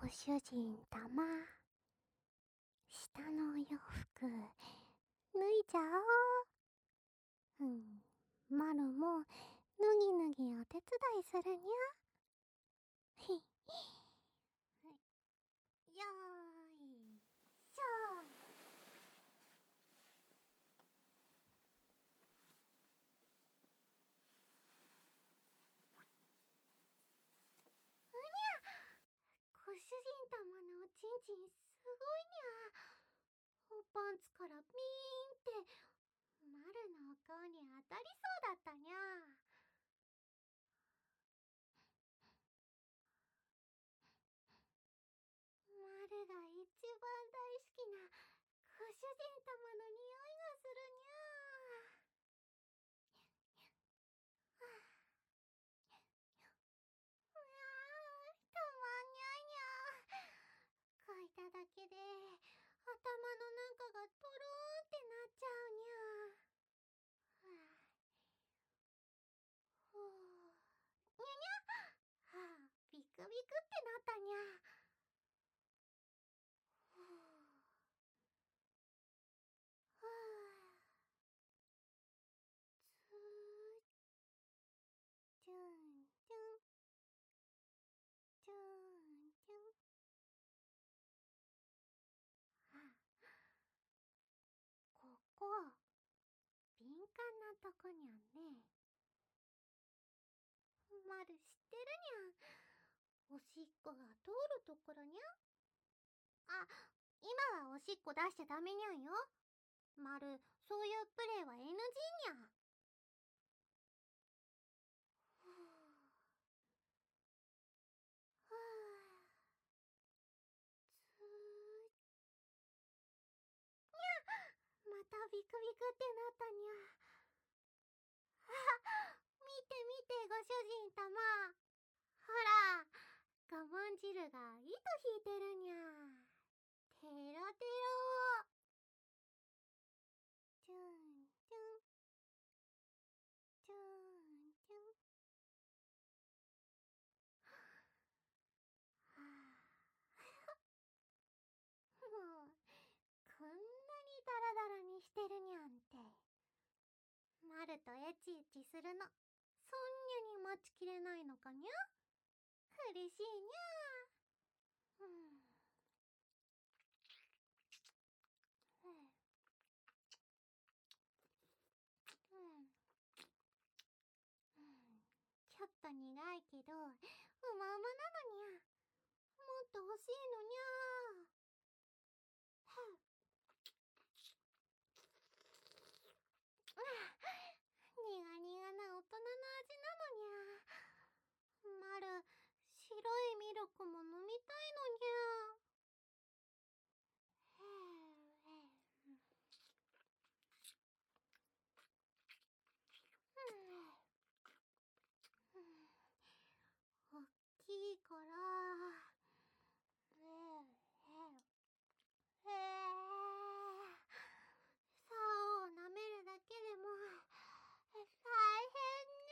主人様、下のお洋服脱いじゃおう。マルも脱ぎ脱ぎお手伝いするにゃ。ひよーいしょ。ご主人様のおちんちんすごいにゃ。おパンツからピーンってマルのお顔に当たりそうだったにゃ。マルが一番大好きなご主人様の匂いがするにゃ。たまんにゃいにゃ。嗅いだだけで頭の中がトローンってなっちゃうにゃ。ふう。にゃにゃ。ビクビクってなったにゃ。ふう。ふう。つー。チュンチュン。チュンチュン。ここ、敏感なとこにゃんね。まる知ってるにゃん。おしっこが通るところにゃ。今はおしっこ出しちゃダメにゃんよ。まる、そういうプレイは NG にゃ。ふぅ。ふぅ。つー。またビクビクってなったにゃ。見て見てご主人様。ほら、我慢汁が糸引いてるにゃ。テロテロ。チュンチュン。チュンチュン。もう、こんなにダラダラにしてるにゃんて。マルとエチエチするの、そんなに待ちきれないのかにゃ。嬉しいにゃ。ちょっと苦いけど、うまうまなのにゃ。もっと欲しいのにゃ。苦々な大人の味なのにゃ。まる、白いミルクも飲みたいのにゃ。おっきいから、竿を舐めるだけでも大変に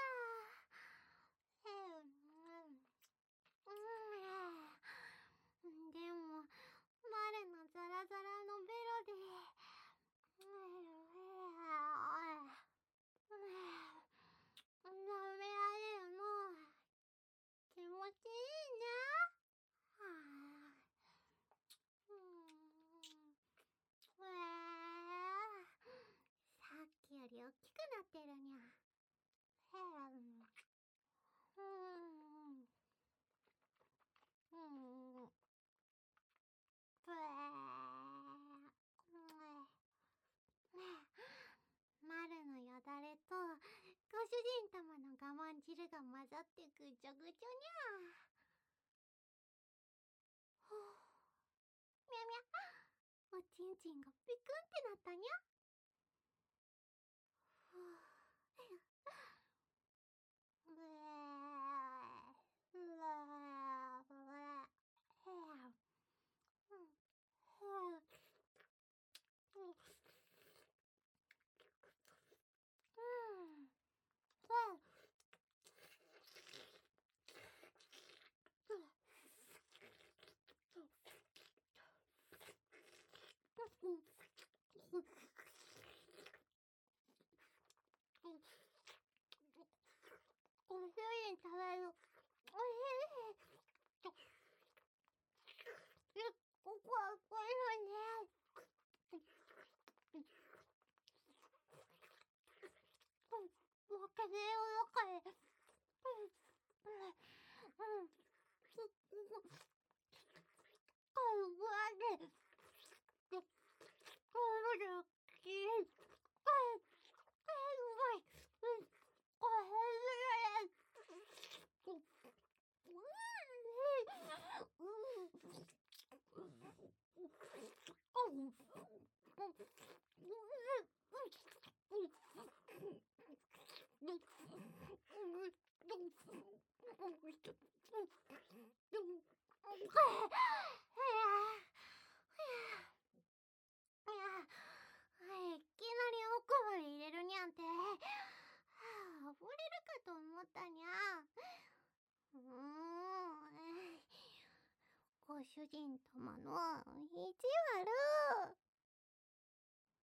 ゃ。でも、マルのザラザラのベロで舐められるの気持ちいいにゃ。さっきより大きくなってるにゃ。マルのよだれとご主人様の我慢汁が混ざってぐちょぐちょにゃ。ふぅ。みゃみゃ。おちんちんがピクンってなったにゃ。ふぅ。 人食べる。おいしい。ここはこれのね。負けねえよ、よかい。いきなり奥まで入れるにゃんて、溺れるかと思ったにゃ。ご主人様の意地悪。